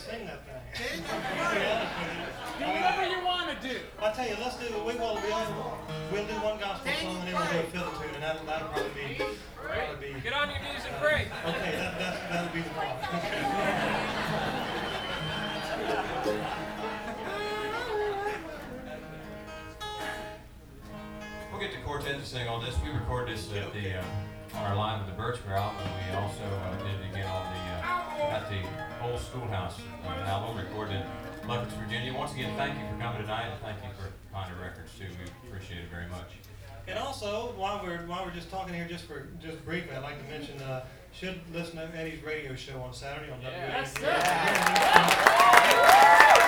sing that thing. Do whatever you want to do. I tell you, let's do. We'll do one gospel song and then we'll do a fiddle tune, and that'll probably be. Get on your knees and pray. Okay, that'll be the one. Okay. We'll get the quartet to sing on this. We recorded this at our Live at the Birchmere album. We also did it again on at the old schoolhouse album recorded in Lufkin, Virginia. Once again, thank you for coming tonight, and thank you for Ponder Records too. We appreciate it very much. And also, while we're just talking here, just briefly, I'd like to mention should listen to Eddie's radio show on Saturday on WABC. Yes, sir.